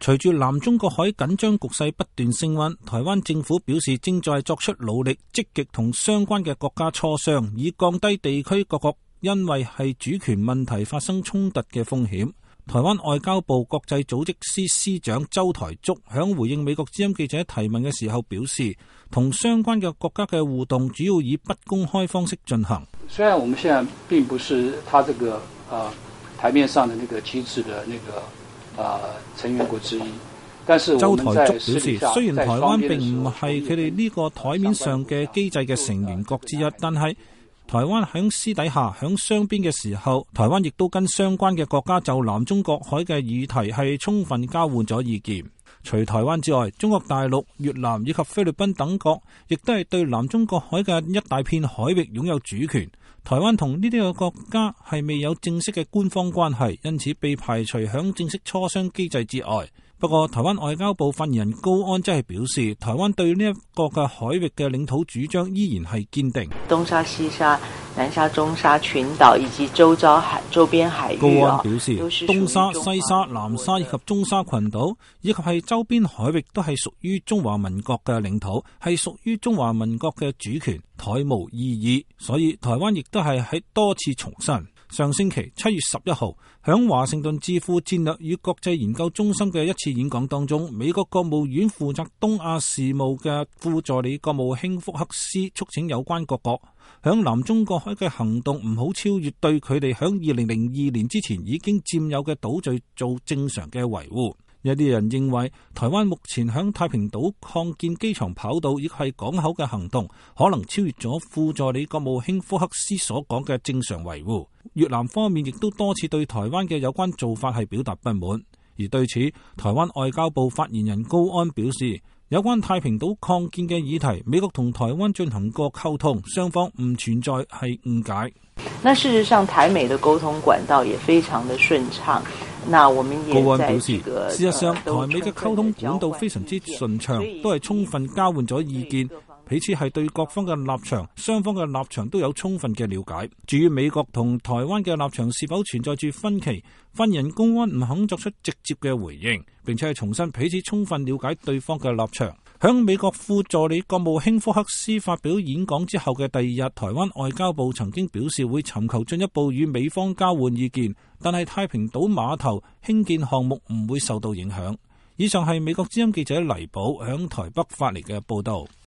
隨住南中國海緊張局勢不斷升溫，台灣政府表示正在作出努力，積極同相關嘅國家磋商，以降低地區各國因為係主權問題發生衝突嘅風險。台灣外交部國際組織司司長周台竹響回應美國之音記者提問嘅時候表示，同相關嘅國家嘅互動主要以不公開方式進行。 雖然我們現在並不是他這個台面上的那個機制的那個成員國之一，但是周台竹表示，雖然台灣並唔係佢哋呢個台面上嘅機制嘅成員國之一，但係台灣響私底下響雙邊嘅時候，台灣亦都跟相關嘅國家就南中國海嘅議題係充分交換咗意見。除台灣之外，中國大陸、越南以及菲律賓等國亦都係對南中國海嘅一大片海域擁有主權。台灣同呢啲嘅國家係未有正式嘅官方關係，因此被排除響正式磋商機制之外。不過台灣外交部發言人高安則係表示，台灣對呢一個嘅海域嘅領土主張依然係堅定。 東沙、西沙、南沙、中沙群島以及周邊海域， 高安表示，東沙、西沙、南沙以及中沙群島以及係周邊海域都係屬於中華民國嘅領土，係屬於中華民國嘅主權，台無異議。所以台灣亦都係喺多次重申。上星期7月11號，響華盛頓智庫戰略與國際研究中心嘅一次演講當中，美國國務院負責東亞事務嘅副助理國務卿福克斯促請有關各國響南中國海嘅行動唔好超越對佢哋響2002年之前已經佔有嘅島嶼做正常嘅維護。有啲人認為台灣目前響太平島擴建機場跑道亦係港口嘅行動，可能超越咗副助理國務卿福克斯所講嘅正常維護。越南方面亦都多次對台灣嘅有關做法係表達不滿，而對此台灣外交部發言人高安表示，有關太平島擴建嘅議題，美國同台灣進行過溝通，雙方唔存在係誤解。 那事實上台美的溝通管道也非常的順暢。那我們也高安表示，事實上台美嘅溝通管道非常之順暢，都係充分交換咗意見，彼此係對各方嘅立場，雙方嘅立場都有充分嘅了解。至於美國同台灣嘅立場是否存在住分歧，發言人高安唔肯作出直接嘅回應，並且係重申彼此充分了解對方嘅立場。響美國副助理國務卿福克斯發表演講之後嘅第二日，台灣外交部曾經表示會尋求進一步與美方交換意見，但係太平島碼頭興建項目唔會受到影響。以上係美國之音記者黎寶響台北發嚟嘅報道。